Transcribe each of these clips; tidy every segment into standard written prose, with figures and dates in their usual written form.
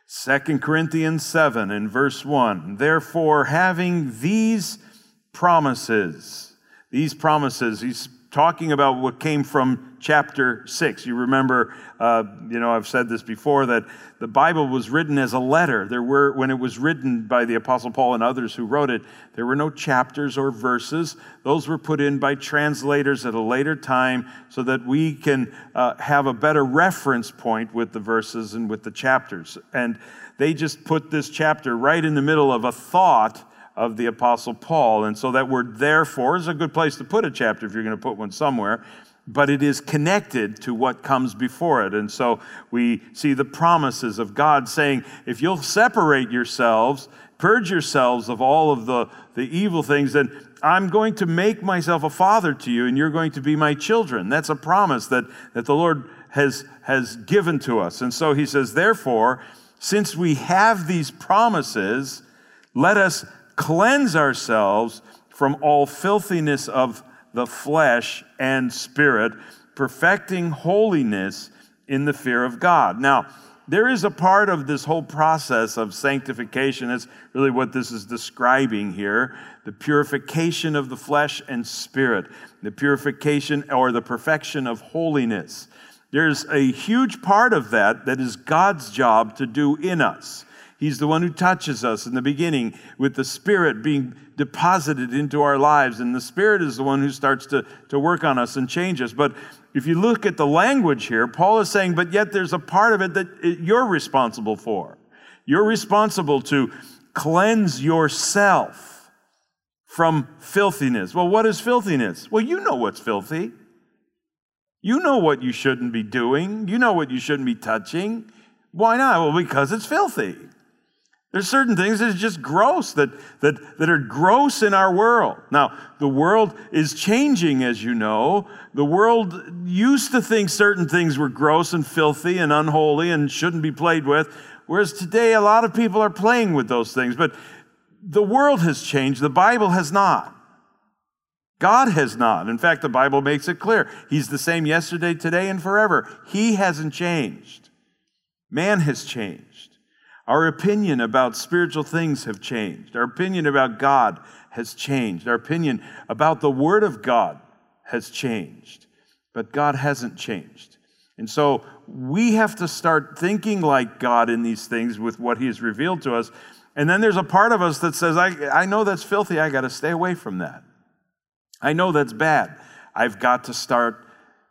2 Corinthians 7 in verse 1, therefore having these promises, he's talking about what came from chapter 6. You remember, I've said this before, that the Bible was written as a letter. When it was written by the Apostle Paul and others who wrote it, there were no chapters or verses. Those were put in by translators at a later time so that we can have a better reference point with the verses and with the chapters. And they just put this chapter right in the middle of a thought of the Apostle Paul. And so that word therefore is a good place to put a chapter if you're going to put one somewhere, but it is connected to what comes before it. And so we see the promises of God saying, if you'll separate yourselves, purge yourselves of all of the evil things, then I'm going to make myself a father to you and you're going to be my children. That's a promise that the Lord has given to us. And so he says, therefore, since we have these promises, let us cleanse ourselves from all filthiness of the flesh and spirit, perfecting holiness in the fear of God. Now, there is a part of this whole process of sanctification. That's really what this is describing here. The purification of the flesh and spirit. The purification or the perfection of holiness. There's a huge part of that is God's job to do in us. He's the one who touches us in the beginning with the Spirit being deposited into our lives. And the Spirit is the one who starts to work on us and change us. But if you look at the language here, Paul is saying, but yet there's a part of it that you're responsible for. You're responsible to cleanse yourself from filthiness. Well, what is filthiness? Well, you know what's filthy. You know what you shouldn't be doing. You know what you shouldn't be touching. Why not? Well, because it's filthy. There's certain things that are just gross, that are gross in our world. Now, the world is changing, as you know. The world used to think certain things were gross and filthy and unholy and shouldn't be played with, whereas today a lot of people are playing with those things. But the world has changed. The Bible has not. God has not. In fact, the Bible makes it clear. He's the same yesterday, today, and forever. He hasn't changed. Man has changed. Our opinion about spiritual things have changed. Our opinion about God has changed. Our opinion about the Word of God has changed. But God hasn't changed. And so we have to start thinking like God in these things with what He has revealed to us. And then there's a part of us that says, I know that's filthy. I got to stay away from that. I know that's bad. I've got to start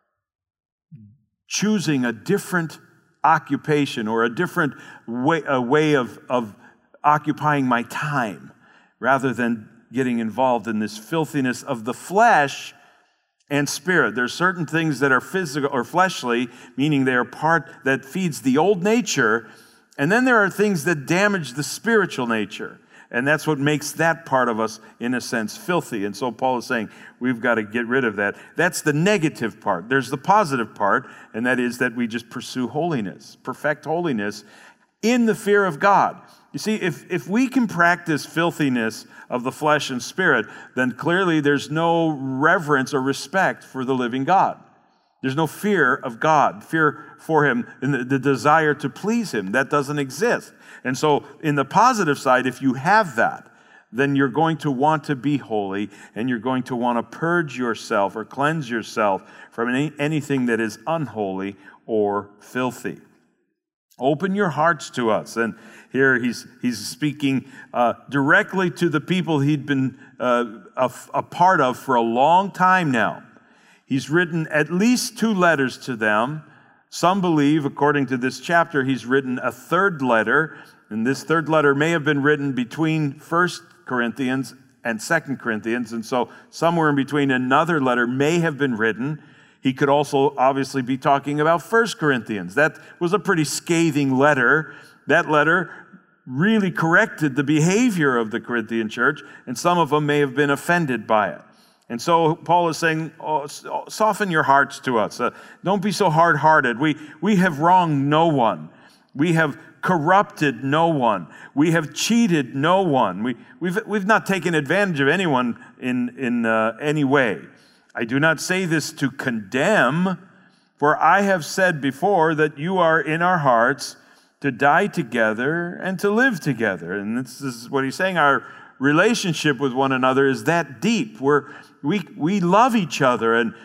choosing a different occupation or a different way of occupying my time rather than getting involved in this filthiness of the flesh and spirit. There's certain things that are physical or fleshly, meaning they are part that feeds the old nature, and then there are things that damage the spiritual nature. And that's what makes that part of us, in a sense, filthy. And so Paul is saying we've got to get rid of that. That's the negative part. There's the positive part, and that is that we just pursue holiness, perfect holiness in the fear of God. You see, if we can practice filthiness of the flesh and spirit, then clearly there's no reverence or respect for the living God. There's no fear of God, fear for Him, and the desire to please Him. That doesn't exist. And so in the positive side, if you have that, then you're going to want to be holy, and you're going to want to purge yourself or cleanse yourself from anything that is unholy or filthy. Open your hearts to us. And here he's speaking directly to the people he'd been a part of for a long time now. He's written at least 2 letters to them. Some believe, according to this chapter, he's written a third letter. And this third letter may have been written between 1 Corinthians and 2 Corinthians. And so somewhere in between, another letter may have been written. He could also obviously be talking about 1 Corinthians. That was a pretty scathing letter. That letter really corrected the behavior of the Corinthian church, and some of them may have been offended by it. And so Paul is saying, soften your hearts to us. Don't be so hard-hearted. We have wronged no one. We have corrupted no one. We have cheated no one. We've not taken advantage of anyone in any way. I do not say this to condemn, for I have said before that you are in our hearts to die together and to live together. And this is what he's saying. Our relationship with one another is that deep. We love each other. And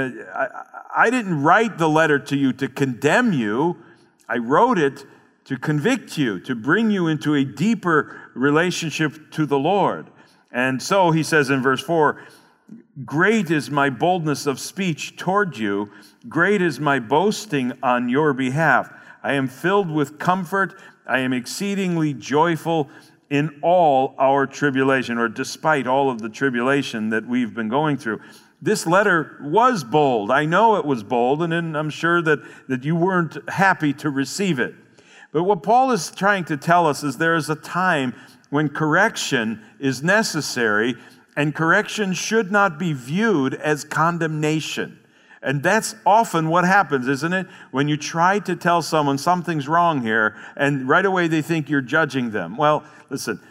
I didn't write the letter to you to condemn you. I wrote it to convict you, to bring you into a deeper relationship to the Lord. And so he says in verse 4, great is my boldness of speech toward you. Great is my boasting on your behalf. I am filled with comfort. I am exceedingly joyful in all our tribulation, or despite all of the tribulation that we've been going through. This letter was bold. I know it was bold, and I'm sure that you weren't happy to receive it. But what Paul is trying to tell us is there is a time when correction is necessary, and correction should not be viewed as condemnation. And that's often what happens, isn't it? When you try to tell someone something's wrong here, and right away they think you're judging them. Well, listen,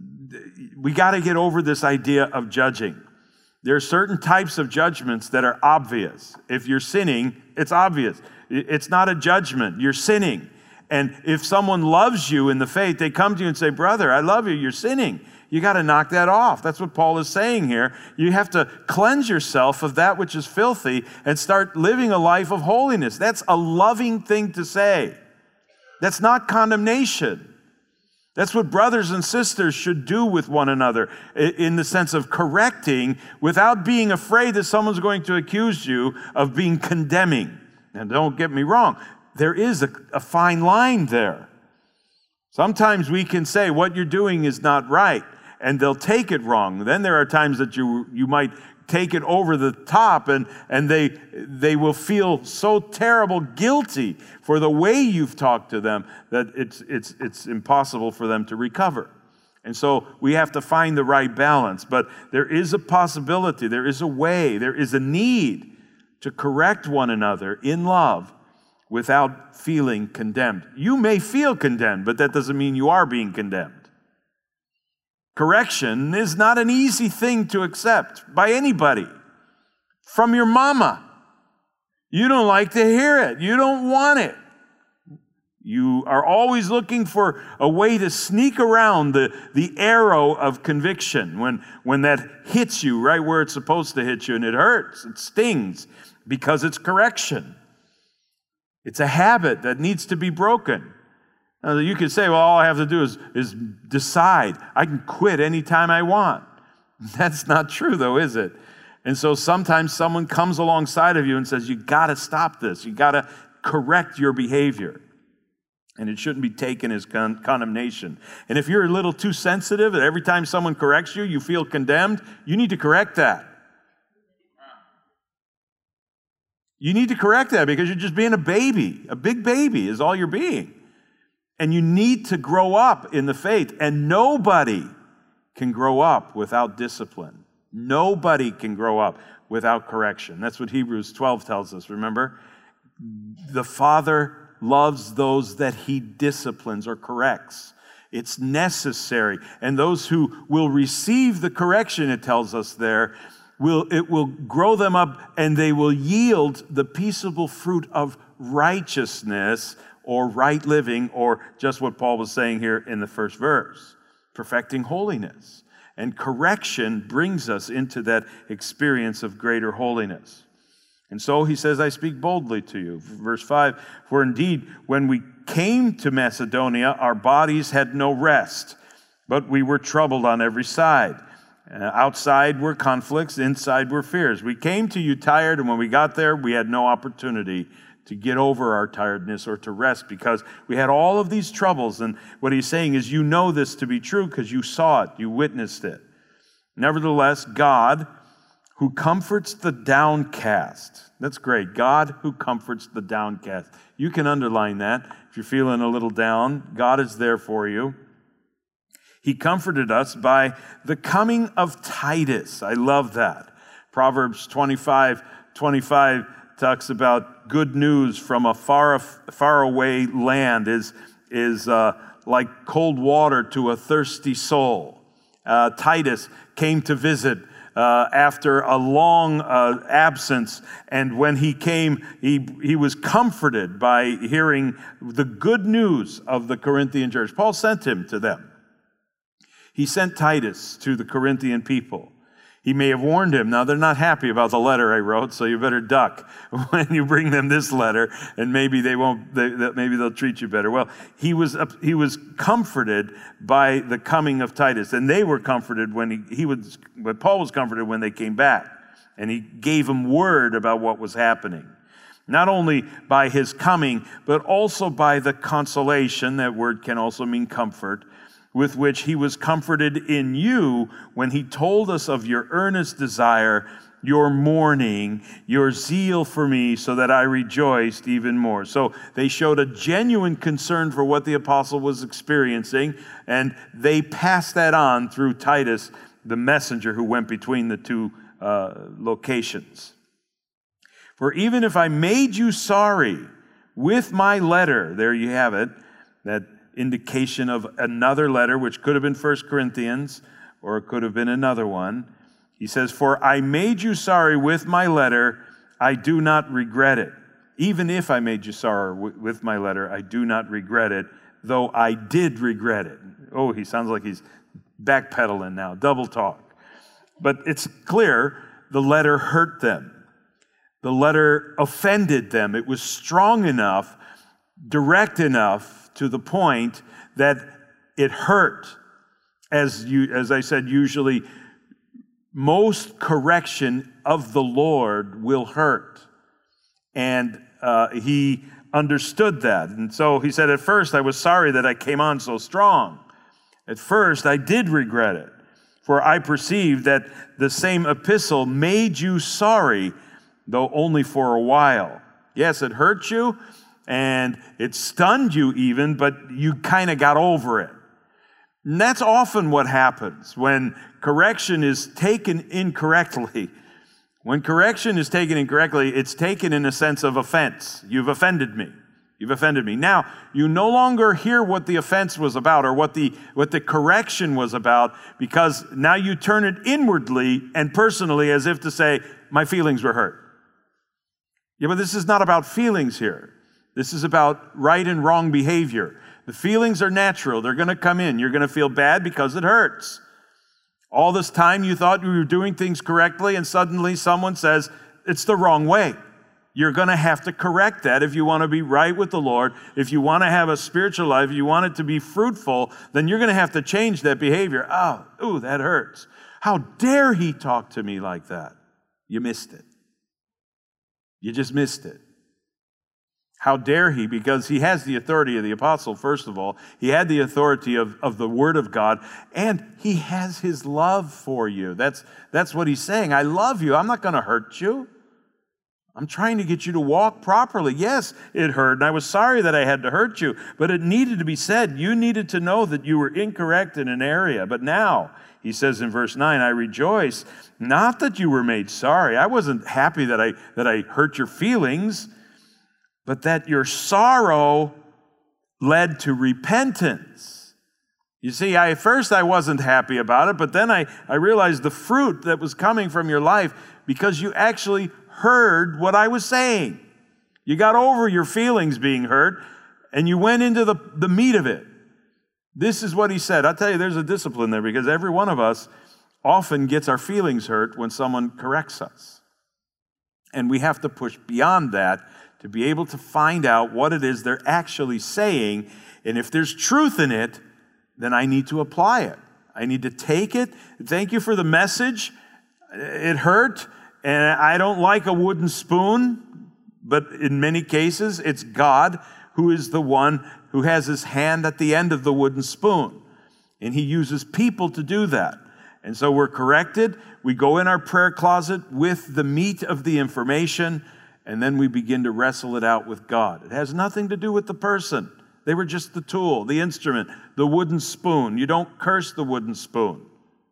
we got to get over this idea of judging. There are certain types of judgments that are obvious. If you're sinning, it's obvious. It's not a judgment. You're sinning. And if someone loves you in the faith, they come to you and say, brother, I love you. You're sinning. You got to knock that off. That's what Paul is saying here. You have to cleanse yourself of that which is filthy and start living a life of holiness. That's a loving thing to say. That's not condemnation. That's what brothers and sisters should do with one another in the sense of correcting without being afraid that someone's going to accuse you of being condemning. And don't get me wrong, there is a fine line there. Sometimes we can say what you're doing is not right, and they'll take it wrong. Then there are times that you might take it over the top, and they will feel so terrible guilty for the way you've talked to them that it's impossible for them to recover. And so we have to find the right balance. But there is a possibility, there is a way, there is a need to correct one another in love without feeling condemned. You may feel condemned, but that doesn't mean you are being condemned. Correction is not an easy thing to accept by anybody. From your mama. You don't like to hear it. You don't want it. You are always looking for a way to sneak around the arrow of conviction when that hits you right where it's supposed to hit you, and it hurts, it stings, because it's correction. It's a habit that needs to be broken. Now, you could say, well, all I have to do is decide. I can quit anytime I want. That's not true, though, is it? And so sometimes someone comes alongside of you and says, you got to stop this. You got to correct your behavior. And it shouldn't be taken as condemnation. And if you're a little too sensitive and every time someone corrects you, you feel condemned, you need to correct that. You need to correct that because you're just being a baby. A big baby is all you're being. And you need to grow up in the faith. And nobody can grow up without discipline. Nobody can grow up without correction. That's what Hebrews 12 tells us, remember? The Father loves those that He disciplines or corrects. It's necessary. And those who will receive the correction, it tells us there, it will grow them up and they will yield the peaceable fruit of righteousness or right living, or just what Paul was saying here in the first verse, perfecting holiness. And correction brings us into that experience of greater holiness. And so he says, I speak boldly to you. Verse 5, for indeed, when we came to Macedonia, our bodies had no rest, but we were troubled on every side. Outside were conflicts, inside were fears. We came to you tired, and when we got there, we had no opportunity to get over our tiredness or to rest because we had all of these troubles. And what he's saying is, you know this to be true because you saw it, you witnessed it. Nevertheless, God, who comforts the downcast. That's great. God who comforts the downcast. You can underline that if you're feeling a little down. God is there for you. He comforted us by the coming of Titus. I love that. Proverbs 25:25 talks about good news from a far away land is like cold water to a thirsty soul. Titus came to visit after a long absence. And when he came, he was comforted by hearing the good news of the Corinthian church. Paul sent him to them. He sent Titus to the Corinthian people. He may have warned him. Now, they're not happy about the letter I wrote, so you better duck when you bring them this letter, and maybe maybe they'll treat you better. Well, he was comforted by the coming of Titus, and they were comforted but Paul was comforted when they came back, and he gave them word about what was happening. Not only by his coming, but also by the consolation, that word can also mean comfort, with which he was comforted in you when he told us of your earnest desire, your mourning, your zeal for me, so that I rejoiced even more. So they showed a genuine concern for what the apostle was experiencing, and they passed that on through Titus, the messenger who went between the two locations. For even if I made you sorry with my letter, there you have it, that indication of another letter, which could have been 1 Corinthians, or it could have been another one. He says, for I made you sorry with my letter, I do not regret it. Even if I made you sorry with my letter, I do not regret it, though I did regret it. Oh, he sounds like he's backpedaling now, double talk. But it's clear the letter hurt them. The letter offended them. It was strong enough, direct enough, to the point that it hurt. As I said, usually most correction of the Lord will hurt. And he understood that. And so he said, at first I was sorry that I came on so strong. At first I did regret it, for I perceived that the same epistle made you sorry, though only for a while. Yes, it hurt you, and it stunned you even, but you kind of got over it. And that's often what happens when correction is taken incorrectly. When correction is taken incorrectly, it's taken in a sense of offense. You've offended me. You've offended me. Now, you no longer hear what the offense was about or what the correction was about, because now you turn it inwardly and personally as if to say, my feelings were hurt. Yeah, but this is not about feelings here. This is about right and wrong behavior. The feelings are natural. They're going to come in. You're going to feel bad because it hurts. All this time you thought you were doing things correctly, and suddenly someone says, it's the wrong way. You're going to have to correct that if you want to be right with the Lord. If you want to have a spiritual life, if you want it to be fruitful, then you're going to have to change that behavior. Oh, that hurts. How dare he talk to me like that? You missed it. You just missed it. How dare he? Because he has the authority of the apostle, first of all. He had the authority of the word of God, and he has his love for you. That's what he's saying. I love you. I'm not going to hurt you. I'm trying to get you to walk properly. Yes, it hurt, and I was sorry that I had to hurt you, but it needed to be said. You needed to know that you were incorrect in an area. But now, he says in verse 9, I rejoice, not that you were made sorry. I wasn't happy that I hurt your feelings, but that your sorrow led to repentance. You see, at first I wasn't happy about it, but then I realized the fruit that was coming from your life because you actually heard what I was saying. You got over your feelings being hurt, and you went into the meat of it. This is what he said. I'll tell you, there's a discipline there, because every one of us often gets our feelings hurt when someone corrects us. And we have to push beyond that to be able to find out what it is they're actually saying. And if there's truth in it, then I need to apply it. I need to take it. Thank you for the message. It hurt, and I don't like a wooden spoon, but in many cases, it's God who is the one who has his hand at the end of the wooden spoon. And he uses people to do that. And so we're corrected. We go in our prayer closet with the meat of the information, and then we begin to wrestle it out with God. It has nothing to do with the person. They were just the tool, the instrument, the wooden spoon. You don't curse the wooden spoon.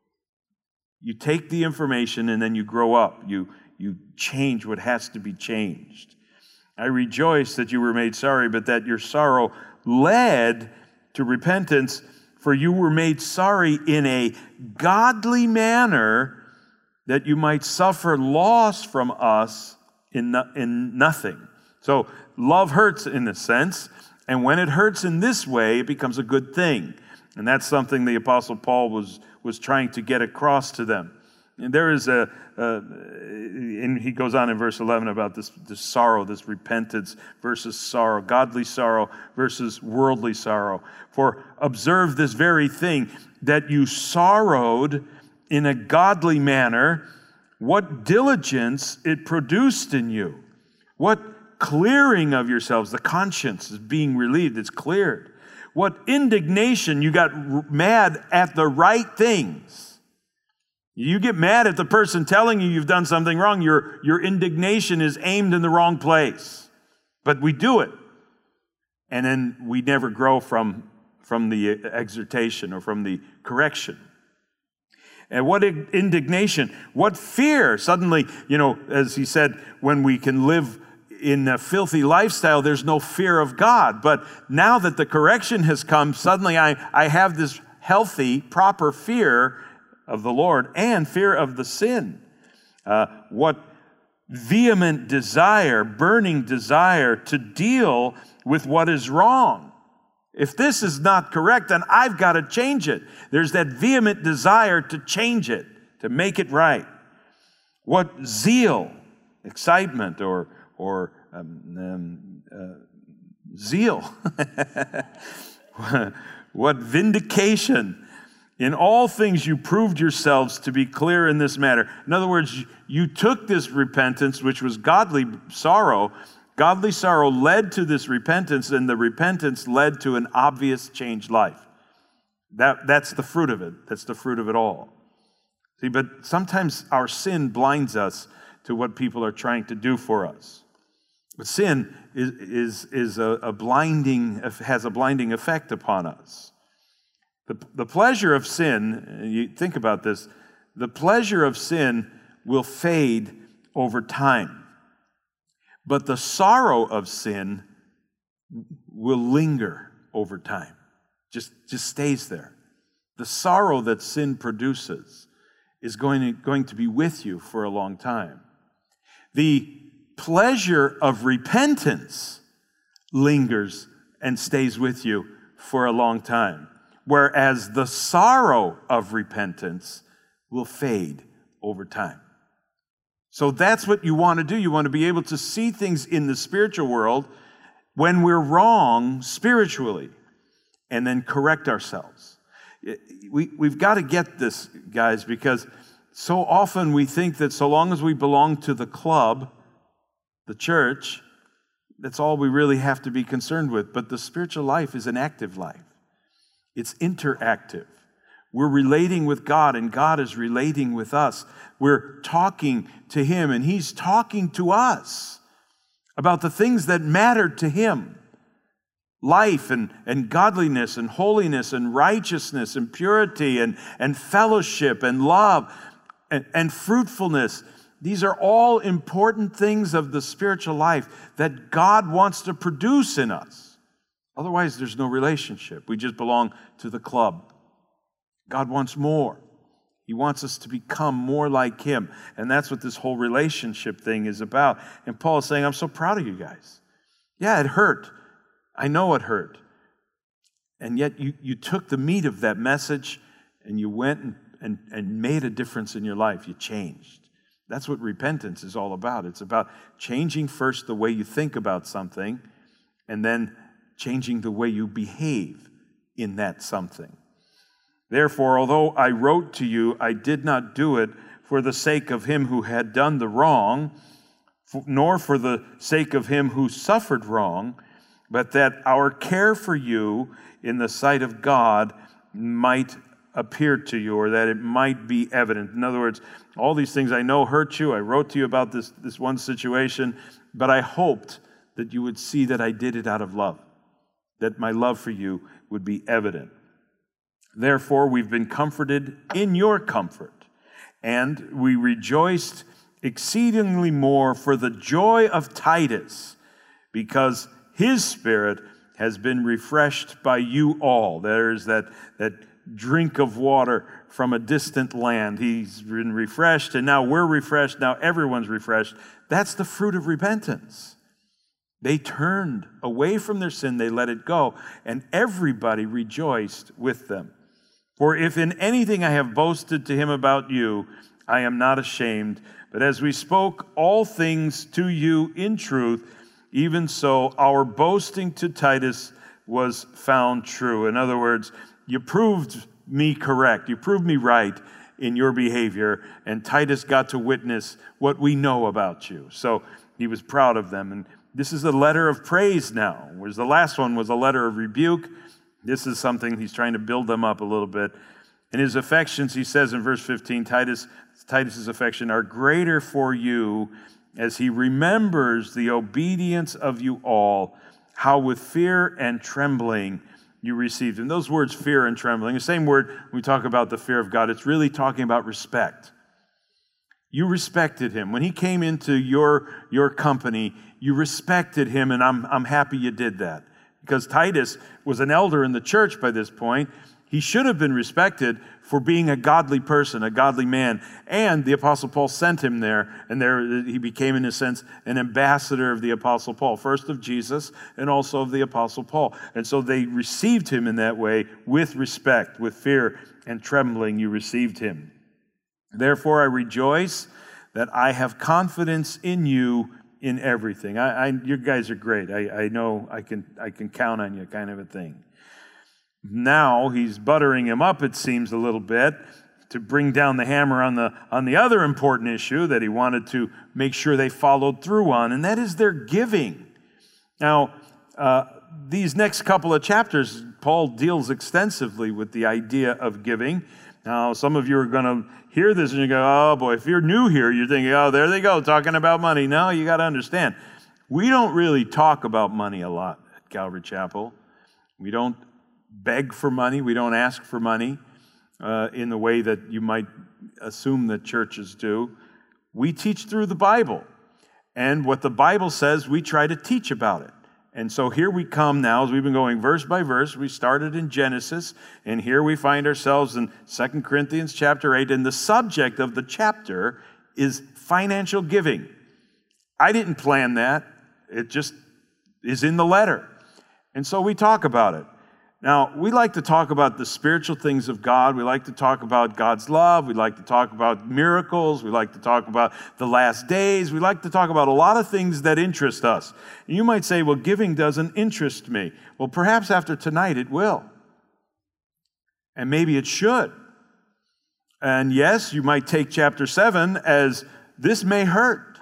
You take the information and then you grow up. You change what has to be changed. I rejoice that you were made sorry, but that your sorrow led to repentance, for you were made sorry in a godly manner, that you might suffer loss from us in nothing. So love hurts in a sense, and when it hurts in this way, it becomes a good thing. And that's something the Apostle Paul was trying to get across to them. And there is and he goes on in verse 11 about this sorrow, this repentance versus sorrow, godly sorrow versus worldly sorrow. For observe this very thing, that you sorrowed in a godly manner, what diligence it produced in you. What clearing of yourselves, the conscience is being relieved, it's cleared. What indignation, you got mad at the right things. You get mad at the person telling you you've done something wrong. Your indignation is aimed in the wrong place. But we do it. And then we never grow from the exhortation or from the correction. And what indignation, what fear. Suddenly, as he said, when we can live in a filthy lifestyle, there's no fear of God. But now that the correction has come, suddenly I have this healthy, proper fear of the Lord and fear of the sin. What vehement desire, burning desire to deal with what is wrong. If this is not correct, then I've got to change it. There's that vehement desire to change it, to make it right. What zeal, excitement, or zeal. What vindication. In all things you proved yourselves to be clear in this matter. In other words, you took this repentance, which was godly sorrow. Godly sorrow led to this repentance, and the repentance led to an obvious changed life. That's the fruit of it. That's the fruit of it all. See, but sometimes our sin blinds us to what people are trying to do for us. But sin has a blinding effect upon us. The pleasure of sin, you think about this, the pleasure of sin will fade over time. But the sorrow of sin will linger over time. Just stays there. The sorrow that sin produces is going to be with you for a long time. The pleasure of repentance lingers and stays with you for a long time. Whereas the sorrow of repentance will fade over time. So that's what you want to do. You want to be able to see things in the spiritual world when we're wrong spiritually and then correct ourselves. We've got to get this, guys, because so often we think that so long as we belong to the club, the church, that's all we really have to be concerned with. But the spiritual life is an active life. It's interactive. We're relating with God, and God is relating with us. We're talking to Him, and He's talking to us about the things that matter to Him. Life and godliness and holiness and righteousness and purity and fellowship and love and fruitfulness. These are all important things of the spiritual life that God wants to produce in us. Otherwise, there's no relationship. We just belong to the club. God wants more. He wants us to become more like Him. And that's what this whole relationship thing is about. And Paul is saying, I'm so proud of you guys. Yeah, it hurt. I know it hurt. And yet you took the meat of that message and you went and made a difference in your life. You changed. That's what repentance is all about. It's about changing first the way you think about something and then changing the way you behave in that something. Therefore, although I wrote to you, I did not do it for the sake of him who had done the wrong, nor for the sake of him who suffered wrong, but that our care for you in the sight of God might appear to you, or that it might be evident. In other words, all these things I know hurt you. I wrote to you about this one situation, but I hoped that you would see that I did it out of love, that my love for you would be evident. Therefore, we've been comforted in your comfort, and we rejoiced exceedingly more for the joy of Titus, because his spirit has been refreshed by you all. There's that drink of water from a distant land. He's been refreshed, and now we're refreshed. Now everyone's refreshed. That's the fruit of repentance. They turned away from their sin, they let it go, and everybody rejoiced with them. For if in anything I have boasted to him about you, I am not ashamed. But as we spoke all things to you in truth, even so our boasting to Titus was found true. In other words, you proved me correct. You proved me right in your behavior, and Titus got to witness what we know about you. So he was proud of them. And this is a letter of praise now, whereas the last one was a letter of rebuke. This is something he's trying to build them up a little bit. And his affections, he says in verse 15, Titus's affection are greater for you as he remembers the obedience of you all, how with fear and trembling you received. And those words, fear and trembling, the same word when we talk about the fear of God, it's really talking about respect. You respected him. When he came into your company, you respected him, and I'm happy you did that. Because Titus was an elder in the church by this point. He should have been respected for being a godly person, a godly man. And the Apostle Paul sent him there, and there he became, in a sense, an ambassador of the Apostle Paul, first of Jesus and also of the Apostle Paul. And so they received him in that way with respect, with fear and trembling you received him. Therefore I rejoice that I have confidence in you in everything. You guys are great. I know I can count on you, kind of a thing. Now he's buttering him up, it seems, a little bit to bring down the hammer on the other important issue that he wanted to make sure they followed through on, and that is their giving. Now, these next couple of chapters, Paul deals extensively with the idea of giving. Now, some of you are going to hear this and you go, oh boy, if you're new here, you're thinking, oh, there they go, talking about money. No, you got to understand, we don't really talk about money a lot at Calvary Chapel. We don't beg for money. We don't ask for money in the way that you might assume that churches do. We teach through the Bible. And what the Bible says, we try to teach about it. And so here we come now, as we've been going verse by verse. We started in Genesis, and here we find ourselves in 2 Corinthians chapter 8, and the subject of the chapter is financial giving. I didn't plan that. It just is in the letter. And so we talk about it. Now, we like to talk about the spiritual things of God. We like to talk about God's love. We like to talk about miracles. We like to talk about the last days. We like to talk about a lot of things that interest us. And you might say, well, giving doesn't interest me. Well, perhaps after tonight it will. And maybe it should. And yes, you might take chapter 7 as this may hurt.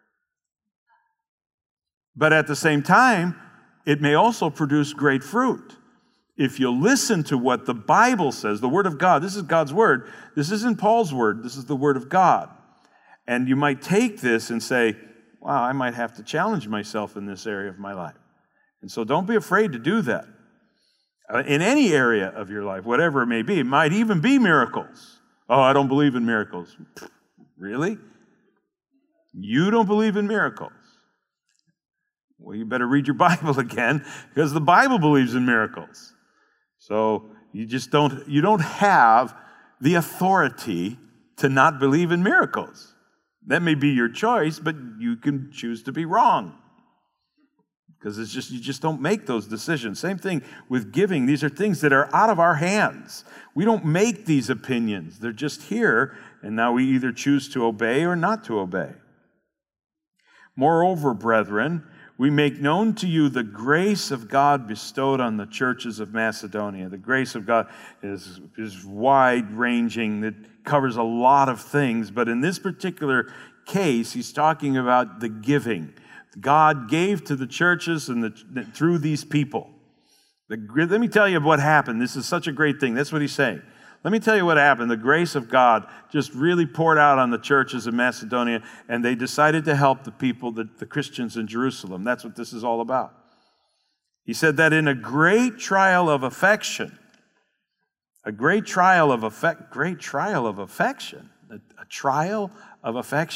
But at the same time, it may also produce great fruit. If you listen to what the Bible says, the Word of God, this is God's Word. This isn't Paul's Word. This is the Word of God. And you might take this and say, wow, I might have to challenge myself in this area of my life. And so don't be afraid to do that. In any area of your life, whatever it may be. It might even be miracles. Oh, I don't believe in miracles. Really? You don't believe in miracles? Well, you better read your Bible again, because the Bible believes in miracles. So you don't have the authority to not believe in miracles. That may be your choice, but you can choose to be wrong. Because you just don't make those decisions. Same thing with giving. These are things that are out of our hands. We don't make these opinions. They're just here, and now we either choose to obey or not to obey. Moreover, brethren, we make known to you the grace of God bestowed on the churches of Macedonia. The grace of God is wide-ranging. It covers a lot of things. But in this particular case, he's talking about the giving. God gave to the churches and through these people. Let me tell you what happened. This is such a great thing. That's what he's saying. Let me tell you what happened. The grace of God just really poured out on the churches of Macedonia, and they decided to help the people, the Christians in Jerusalem. That's what this is all about. He said that in a great trial of affection, a trial of affection,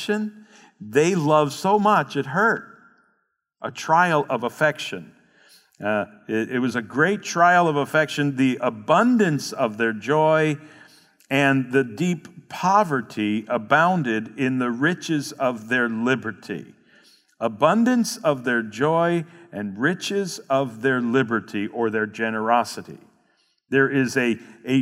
they loved so much it hurt. A trial of affection. It was a great trial of affection, the abundance of their joy and the deep poverty abounded in the riches of their liberty. Abundance of their joy and riches of their liberty, or their generosity. There is a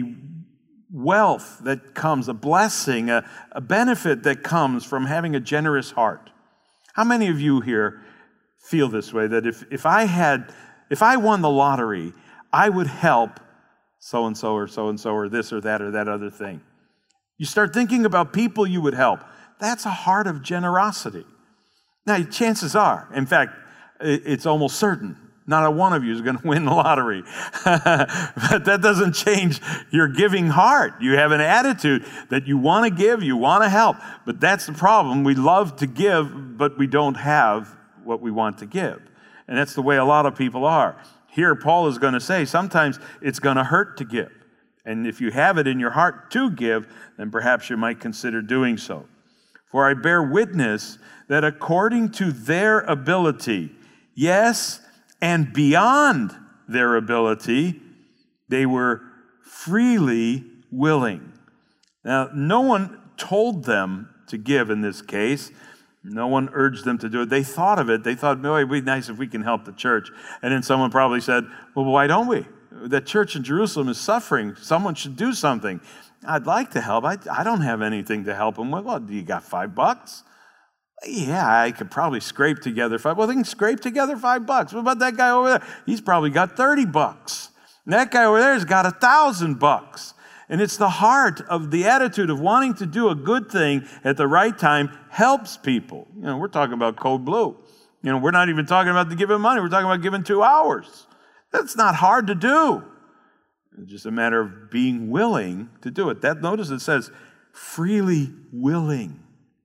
wealth that comes, a blessing, a benefit that comes from having a generous heart. How many of you here feel this way, that if I won the lottery, I would help so-and-so or this or that other thing? You start thinking about people you would help. That's a heart of generosity. Now, chances are, in fact, it's almost certain, not a one of you is going to win the lottery. But that doesn't change your giving heart. You have an attitude that you want to give, you want to help. But that's the problem. We love to give, but we don't have what we want to give. And that's the way a lot of people are. Here, Paul is going to say sometimes it's going to hurt to give. And if you have it in your heart to give, then perhaps you might consider doing so. For I bear witness that according to their ability, yes, and beyond their ability, they were freely willing. Now, no one told them to give in this case. No one urged them to do it. They thought of it. They thought, boy, it'd be nice if we can help the church. And then someone probably said, well, why don't we? The church in Jerusalem is suffering. Someone should do something. I'd like to help. I don't have anything to help them with. Well, do you got $5? Yeah, I could probably scrape together $5. Well, they can scrape together $5. What about that guy over there? He's probably got $30. And that guy over there has got $1,000. And it's the heart of the attitude of wanting to do a good thing at the right time helps people. You know, we're talking about Code Blue. You know, we're not even talking about the giving money. We're talking about giving 2 hours. That's not hard to do. It's just a matter of being willing to do it. Notice it says, freely willing.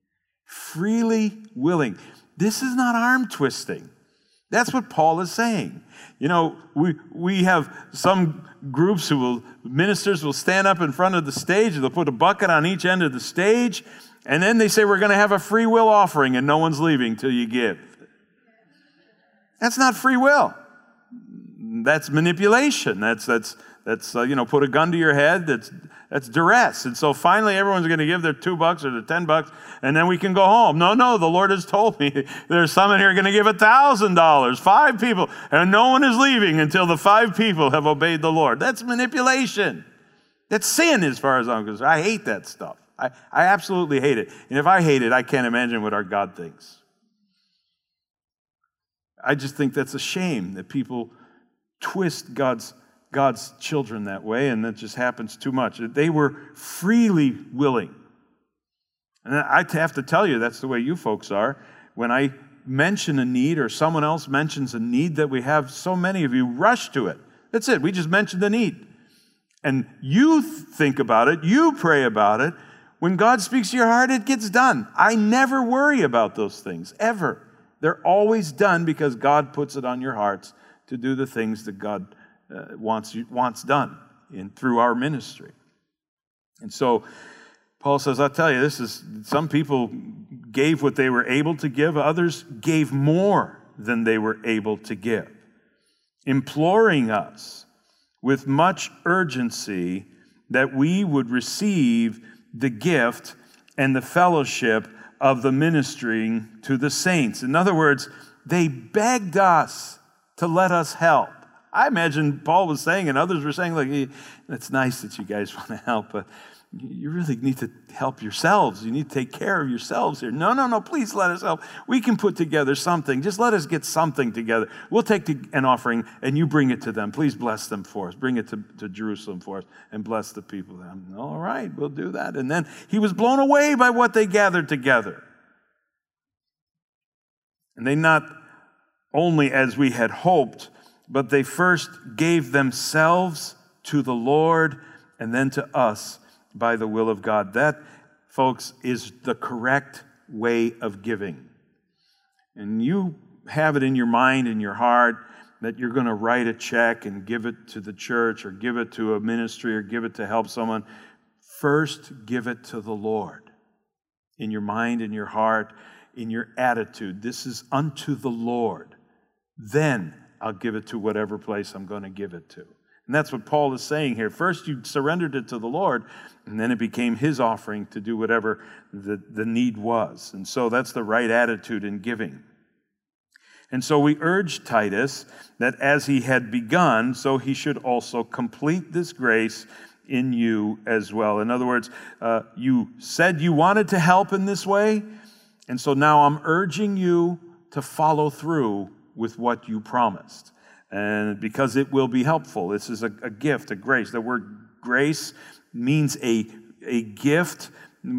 Freely willing. This is not arm twisting. That's what Paul is saying. You know, we have some groups ministers will stand up in front of the stage, they'll put a bucket on each end of the stage, and then they say, we're going to have a free will offering and no one's leaving till you give. That's not free will. That's manipulation. That's put a gun to your head. That's duress. And so finally everyone's going to give their $2 or their $10, and then we can go home. No, the Lord has told me there's some in here going to give $1,000, 5 people, and no one is leaving until the 5 people have obeyed the Lord. That's manipulation. That's sin as far as I'm concerned. I hate that stuff. I absolutely hate it. And if I hate it, I can't imagine what our God thinks. I just think that's a shame that people twist God's children that way, and that just happens too much. They were freely willing. And I have to tell you, that's the way you folks are. When I mention a need or someone else mentions a need that we have, so many of you rush to it. That's it. We just mentioned the need. And you think about it. You pray about it. When God speaks to your heart, it gets done. I never worry about those things, ever. They're always done because God puts it on your hearts to do the things that God wants done through our ministry. And so Paul says, I'll tell you, some people gave what they were able to give. Others gave more than they were able to give, imploring us with much urgency that we would receive the gift and the fellowship of the ministering to the saints. In other words, they begged us to let us help. I imagine Paul was saying, and others were saying, like, it's nice that you guys want to help, but you really need to help yourselves. You need to take care of yourselves here. No, please let us help. We can put together something. Just let us get something together. We'll take an offering, and you bring it to them. Please bless them for us. Bring it to Jerusalem for us, and bless the people. All right, we'll do that. And then he was blown away by what they gathered together. And they not only, as we had hoped, but they first gave themselves to the Lord and then to us by the will of God. That, folks, is the correct way of giving. And you have it in your mind, in your heart, that you're going to write a check and give it to the church or give it to a ministry or give it to help someone. First, give it to the Lord. In your mind, in your heart, in your attitude. This is unto the Lord. Then I'll give it to whatever place I'm going to give it to. And that's what Paul is saying here. First, you surrendered it to the Lord, and then it became his offering to do whatever the need was. And so that's the right attitude in giving. And so we urge Titus that as he had begun, so he should also complete this grace in you as well. In other words, you said you wanted to help in this way, and so now I'm urging you to follow through with what you promised. And because it will be helpful. This is a gift, a grace. The word grace means a gift,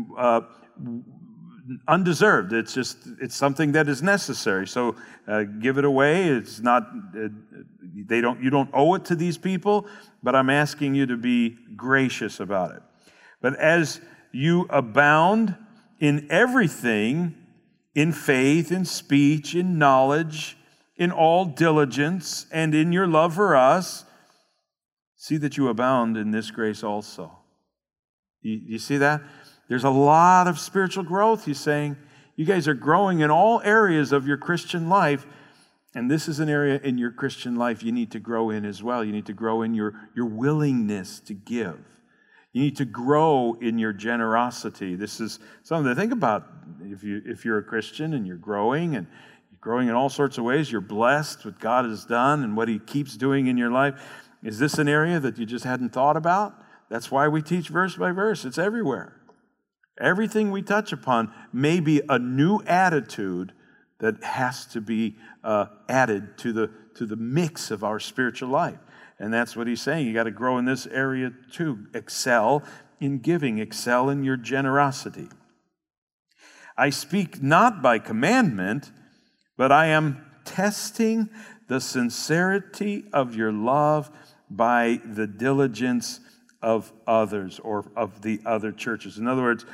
undeserved. It's something that is necessary. So give it away. It's not, you don't owe it to these people, but I'm asking you to be gracious about it. But as you abound in everything, in faith, in speech, in knowledge, in all diligence, and in your love for us, see that you abound in this grace also. You see that? There's a lot of spiritual growth. He's saying, you guys are growing in all areas of your Christian life, and this is an area in your Christian life you need to grow in as well. You need to grow in your willingness to give. You need to grow in your generosity. This is something to think about. If you're a Christian and you're growing in all sorts of ways, you're blessed with what God has done and what He keeps doing in your life. Is this an area that you just hadn't thought about? That's why we teach verse by verse. It's everywhere. Everything we touch upon may be a new attitude that has to be added to the mix of our spiritual life. And that's what he's saying. You got to grow in this area too. Excel in giving. Excel in your generosity. I speak not by commandment, but I am testing the sincerity of your love by the diligence of others or of the other churches. In other words,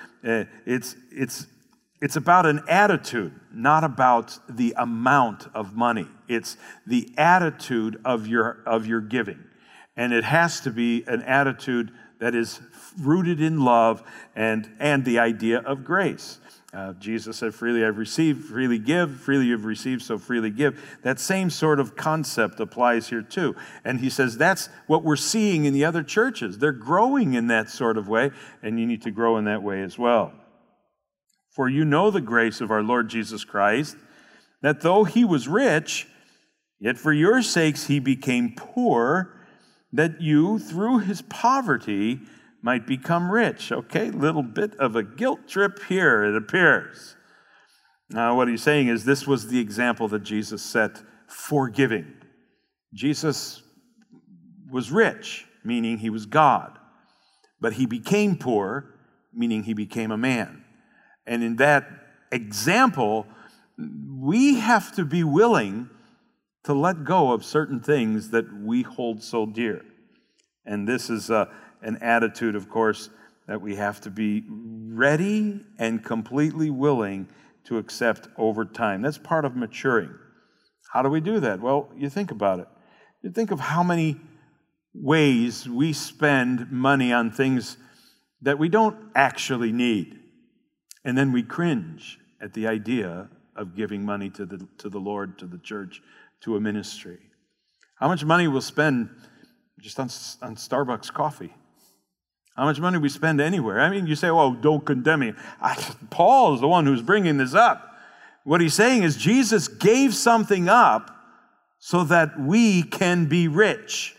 it's about an attitude, not about the amount of money. It's the attitude of your giving. And it has to be an attitude that is rooted in love and the idea of grace. Jesus said, freely I've received, freely give, freely you've received, so freely give. That same sort of concept applies here too. And he says that's what we're seeing in the other churches. They're growing in that sort of way, and you need to grow in that way as well. For you know the grace of our Lord Jesus Christ, that though he was rich, yet for your sakes he became poor, that you, through his poverty, might become rich. Okay, little bit of a guilt trip here, it appears. Now, what he's saying is this was the example that Jesus set for giving. Jesus was rich, meaning he was God. But he became poor, meaning he became a man. And in that example, we have to be willing to let go of certain things that we hold so dear. And this is an attitude, of course, that we have to be ready and completely willing to accept over time. That's part of maturing. How do we do that? Well, you think about it. You think of how many ways we spend money on things that we don't actually need. And then we cringe at the idea of giving money to the Lord, to the church, to a ministry. How much money we'll spend just on Starbucks coffee? How much money we spend anywhere? I mean, you say, well, don't condemn me. Paul is the one who's bringing this up. What he's saying is Jesus gave something up so that we can be rich.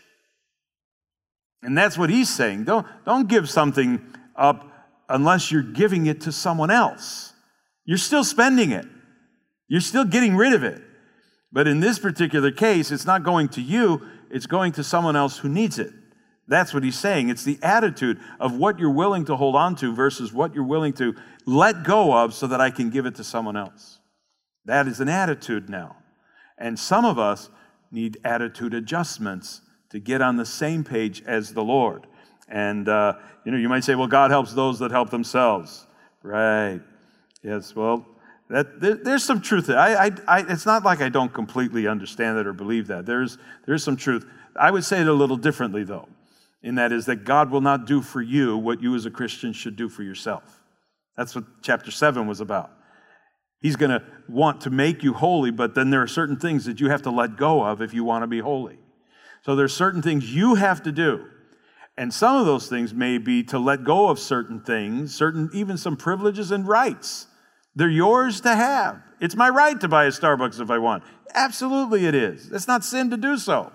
And that's what he's saying. Don't give something up unless you're giving it to someone else. You're still spending it. You're still getting rid of it. But in this particular case, it's not going to you, it's going to someone else who needs it. That's what he's saying. It's the attitude of what you're willing to hold on to versus what you're willing to let go of so that I can give it to someone else. That is an attitude now. And some of us need attitude adjustments to get on the same page as the Lord. And, you might say, well, God helps those that help themselves. Right. Yes, well, there's some truth there. It's not like I don't completely understand that or believe that. There's some truth. I would say it a little differently, though, and that is that God will not do for you what you as a Christian should do for yourself. That's what chapter 7 was about. He's going to want to make you holy, but then there are certain things that you have to let go of if you want to be holy. So there's certain things you have to do. And some of those things may be to let go of certain things, even some privileges and rights. They're yours to have. It's my right to buy a Starbucks if I want. Absolutely it is. It's not sin to do so.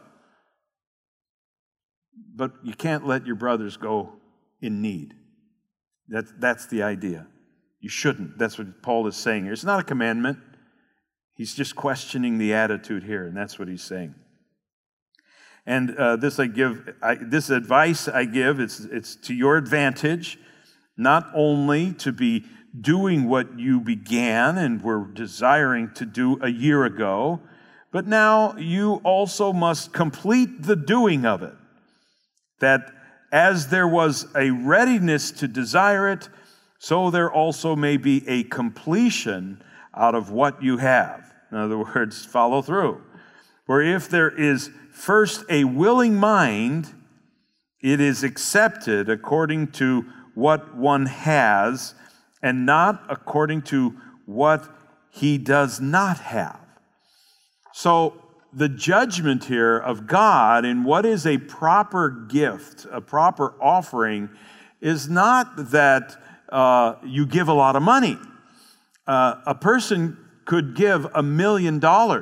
But you can't let your brothers go in need. That's the idea. You shouldn't. That's what Paul is saying here. It's not a commandment. He's just questioning the attitude here, and that's what he's saying. And this advice I give, it's to your advantage, not only to be doing what you began and were desiring to do a year ago, but now you also must complete the doing of it. That as there was a readiness to desire it, so there also may be a completion out of what you have. In other words, follow through. For if there is first a willing mind, it is accepted according to what one has, and not according to what he does not have. So the judgment here of God in what is a proper gift, a proper offering, is not that you give a lot of money. A person could give $1 million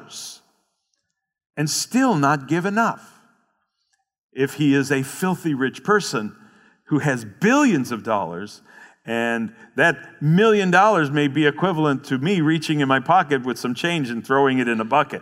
and still not give enough. If he is a filthy rich person who has billions of dollars, and that $1 million may be equivalent to me reaching in my pocket with some change and throwing it in a bucket.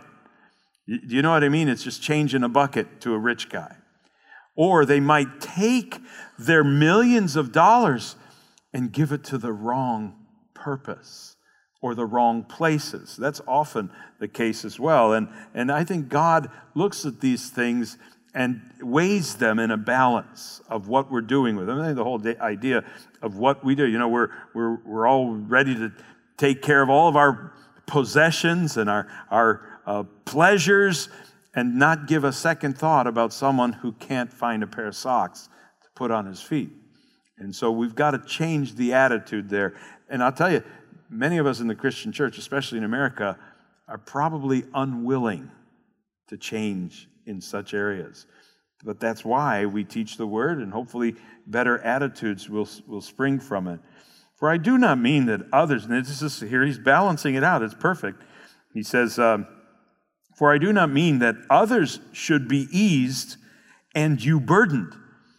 Do you know what I mean? It's just change in a bucket to a rich guy. Or they might take their millions of dollars and give it to the wrong purpose or the wrong places. That's often the case as well. And I think God looks at these things and weighs them in a balance of what we're doing with them. I think the whole idea of what we do, we're all ready to take care of all of our possessions and our pleasures and not give a second thought about someone who can't find a pair of socks to put on his feet. And so we've got to change the attitude there. And I'll tell you, many of us in the Christian church, especially in America, are probably unwilling to change in such areas. But that's why we teach the word, and hopefully better attitudes will spring from it. For I do not mean that others, and this is here, he's balancing it out, it's perfect. He says, for I do not mean that others should be eased and you burdened.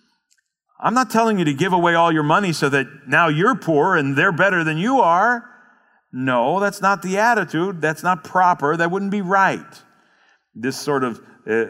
I'm not telling you to give away all your money so that now you're poor and they're better than you are. No, that's not the attitude. That's not proper. That wouldn't be right. This sort of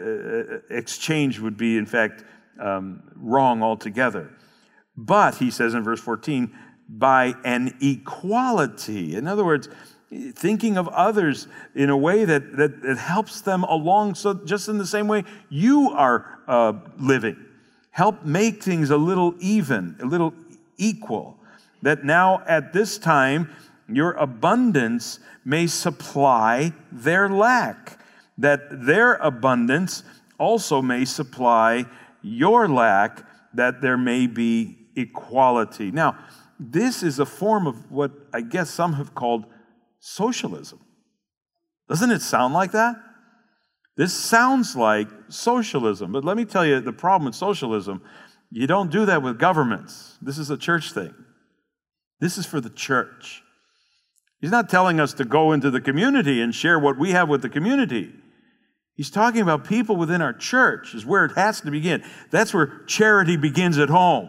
exchange would be, in fact, wrong altogether. But, he says in verse 14, by an equality. In other words, thinking of others in a way that helps them along, so just in the same way you are living. Help make things a little even, a little equal. That now at this time, your abundance may supply their lack. That their abundance also may supply your lack, that there may be equality. Now, this is a form of what I guess some have called socialism. Doesn't it sound like that? This sounds like socialism, but let me tell you the problem with socialism, you don't do that with governments. This is a church thing. This is for the church. He's not telling us to go into the community and share what we have with the community. He's talking about people within our church is where it has to begin. That's where charity begins at home.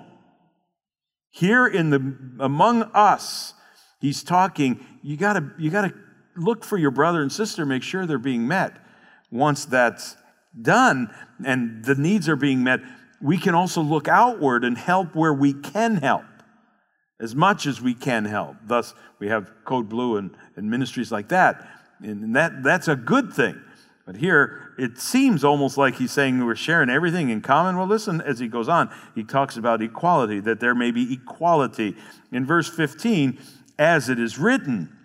Here among us, he's talking, you gotta look for your brother and sister, make sure they're being met. Once that's done and the needs are being met, we can also look outward and help where we can help, as much as we can help. Thus, we have Code Blue and ministries like that, and that's a good thing. But here, it seems almost like he's saying we're sharing everything in common. Well, listen, as he goes on, he talks about equality, that there may be equality. In verse 15, as it is written,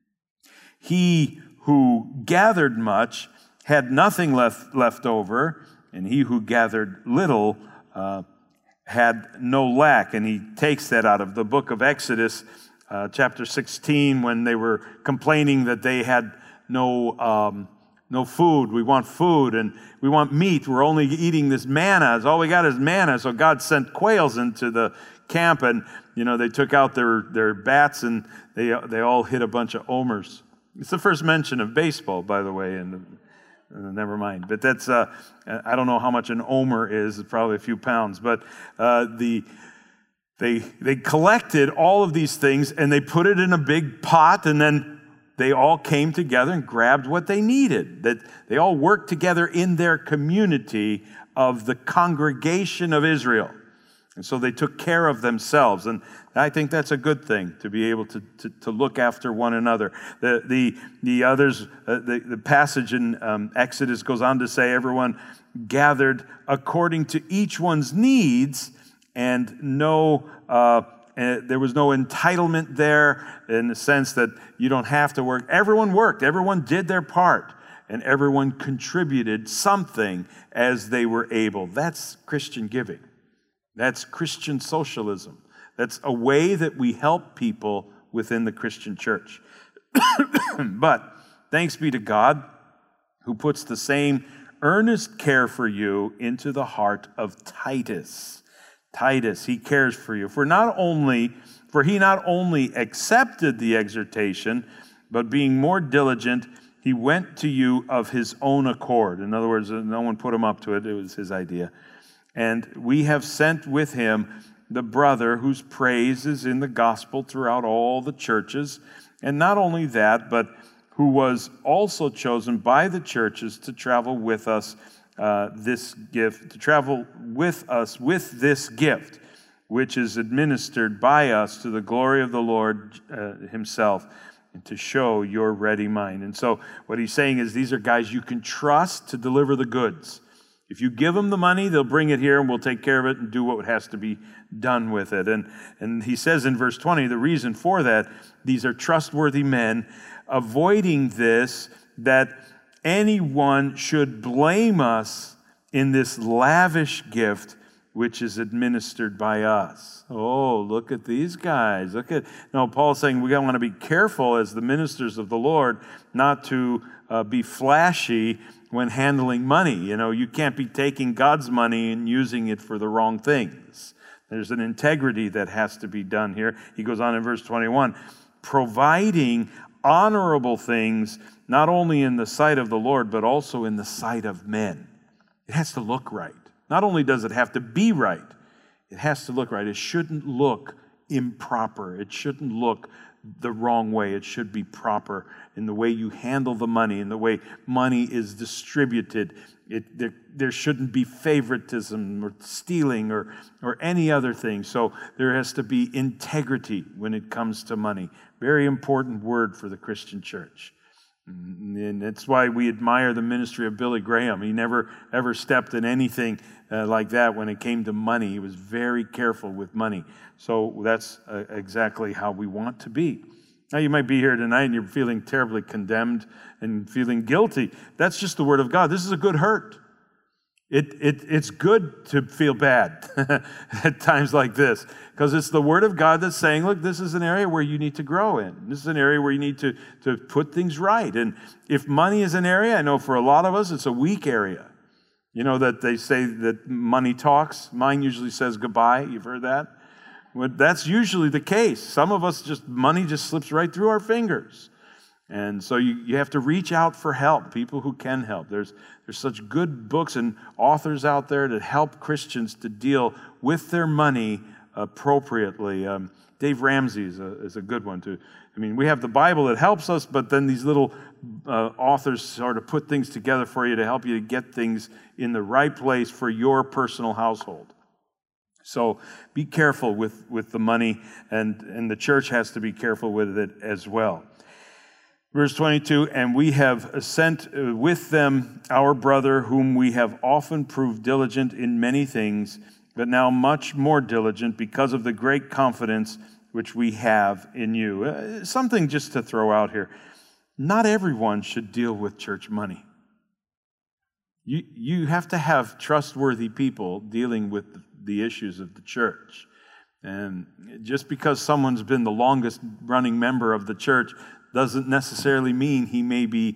he who gathered much had nothing left over, and he who gathered little had no lack. And he takes that out of the book of Exodus, chapter 16, when they were complaining that they had no food. We want food and we want meat. We're only eating this manna. All we got is manna. So God sent quails into the camp, and they took out their bats, and they all hit a bunch of omers. It's the first mention of baseball, by the way, and never mind. But that's I don't know how much an omer is. It's probably a few pounds. But they collected all of these things and they put it in a big pot, and then they all came together and grabbed what they needed. That they all worked together in their community of the congregation of Israel. And so they took care of themselves. And I think that's a good thing, to be able to look after one another. The passage in Exodus goes on to say everyone gathered according to each one's needs, and there was no entitlement there, in the sense that you don't have to work. Everyone worked. Everyone did their part. And everyone contributed something as they were able. That's Christian giving. That's Christian socialism. That's a way that we help people within the Christian church. But thanks be to God, who puts the same earnest care for you into the heart of Titus. Titus, he cares for you. For he not only accepted the exhortation, but being more diligent, he went to you of his own accord. In other words, no one put him up to it. It was his idea. And we have sent with him the brother whose praise is in the gospel throughout all the churches. And not only that, but who was also chosen by the churches to travel with us this gift, with this gift, which is administered by us to the glory of the Lord himself, and to show your ready mind. And so what he's saying is, these are guys you can trust to deliver the goods. If you give them the money, they'll bring it here and we'll take care of it and do what has to be done with it. And he says in verse 20, the reason for that, these are trustworthy men, avoiding this, that anyone should blame us in this lavish gift which is administered by us. Oh, look at these guys. Paul's saying we want to be careful as the ministers of the Lord not to be flashy when handling money. You can't be taking God's money and using it for the wrong things. There's an integrity that has to be done here. He goes on in verse 21, providing honorable things, not only in the sight of the Lord, but also in the sight of men. It has to look right. Not only does it have to be right, it has to look right. It shouldn't look improper. It shouldn't look the wrong way. It should be proper in the way you handle the money, in the way money is distributed. There shouldn't be favoritism or stealing or any other thing. So there has to be integrity when it comes to money. Very important word for the Christian church. And that's why we admire the ministry of Billy Graham. He never ever stepped in anything like that when it came to money. He was very careful with money. So that's exactly how we want to be. Now, you might be here tonight and you're feeling terribly condemned and feeling guilty. That's just the word of God. This is a good hurt. It's good to feel bad at times like this, because it's the word of God that's saying, look, this is an area where you need to grow in. This is an area where you need to put things right. And if money is an area, I know for a lot of us, it's a weak area. That they say that money talks. Mine usually says goodbye. You've heard that? Well, that's usually the case. Some of us, money just slips right through our fingers. And so you have to reach out for help, people who can help. There's such good books and authors out there that help Christians to deal with their money appropriately. Dave Ramsey is a good one too. We have the Bible that helps us, but then these little authors sort of put things together for you to help you to get things in the right place for your personal household. So be careful with the money, and the church has to be careful with it as well. Verse 22, and we have sent with them our brother, whom we have often proved diligent in many things, but now much more diligent because of the great confidence which we have in you. Something just to throw out here. Not everyone should deal with church money. You have to have trustworthy people dealing with the issues of the church. And just because someone's been the longest running member of the church doesn't necessarily mean he may be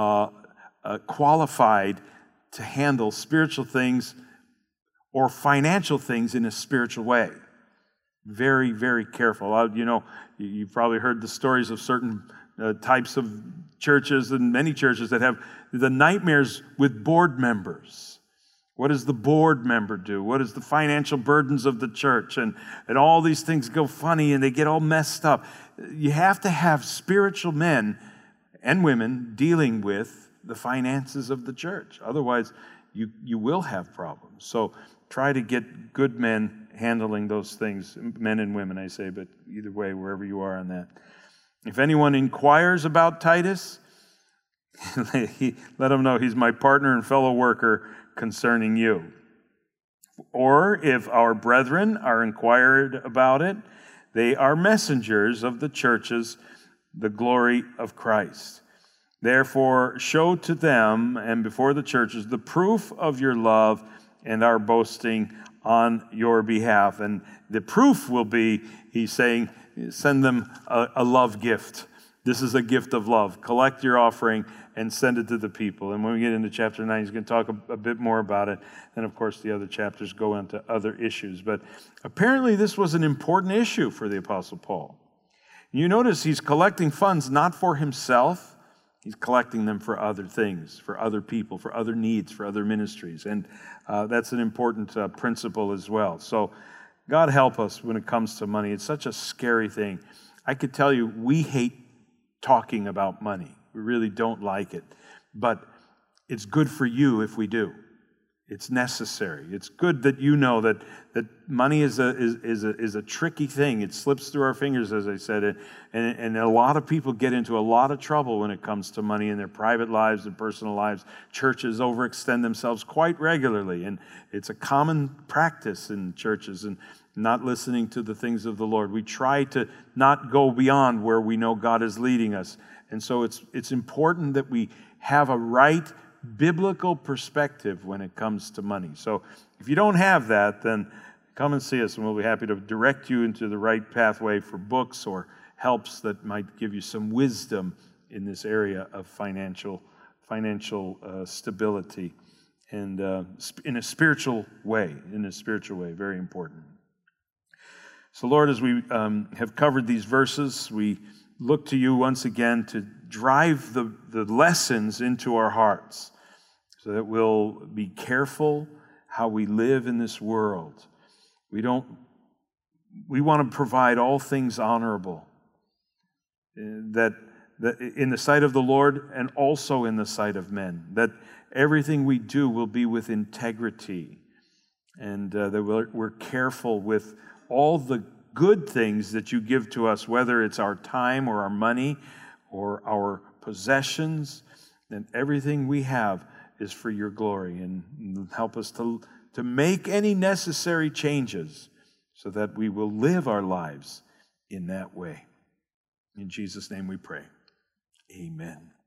qualified to handle spiritual things or financial things in a spiritual way. Very, very careful. You've probably heard the stories of certain types of churches and many churches that have the nightmares with board members. What does the board member do? What is the financial burdens of the church? And all these things go funny and they get all messed up. You have to have spiritual men and women dealing with the finances of the church. Otherwise, you will have problems. So try to get good men handling those things, men and women, I say, but either way, wherever you are on that. If anyone inquires about Titus, let him know he's my partner and fellow worker concerning you. Or if our brethren are inquired about it, they are messengers of the churches, the glory of Christ. Therefore, show to them and before the churches the proof of your love and our boasting on your behalf. And the proof will be, he's saying, send them a love gift. This is a gift of love. Collect your offering and send it to the people. And when we get into chapter 9, he's going to talk a bit more about it. And of course, the other chapters go into other issues. But apparently this was an important issue for the Apostle Paul. You notice he's collecting funds not for himself. He's collecting them for other things, for other people, for other needs, for other ministries. And that's an important principle as well. So God help us when it comes to money. It's such a scary thing. I could tell you, we hate talking about money. We really don't like it. But it's good for you if we do. It's necessary. It's good that you know that money is a tricky thing. It slips through our fingers, as I said, and a lot of people get into a lot of trouble when it comes to money in their private lives and personal lives. Churches overextend themselves quite regularly, and it's a common practice in churches and not listening to the things of the Lord. We try to not go beyond where we know God is leading us, and so it's important that we have a right biblical perspective when it comes to money. So if you don't have that, then come and see us, and we'll be happy to direct you into the right pathway for books or helps that might give you some wisdom in this area of financial stability and in a spiritual way. Very important. So Lord, as we have covered these verses, we look to you once again to drive the lessons into our hearts so that we'll be careful how we live in this world. We want to provide all things honorable, that in the sight of the Lord and also in the sight of men, that everything we do will be with integrity, and that we're careful with all the good things that you give to us, whether it's our time or our money or our possessions, and everything we have is for your glory. And help us to make any necessary changes so that we will live our lives in that way. In Jesus' name we pray. Amen.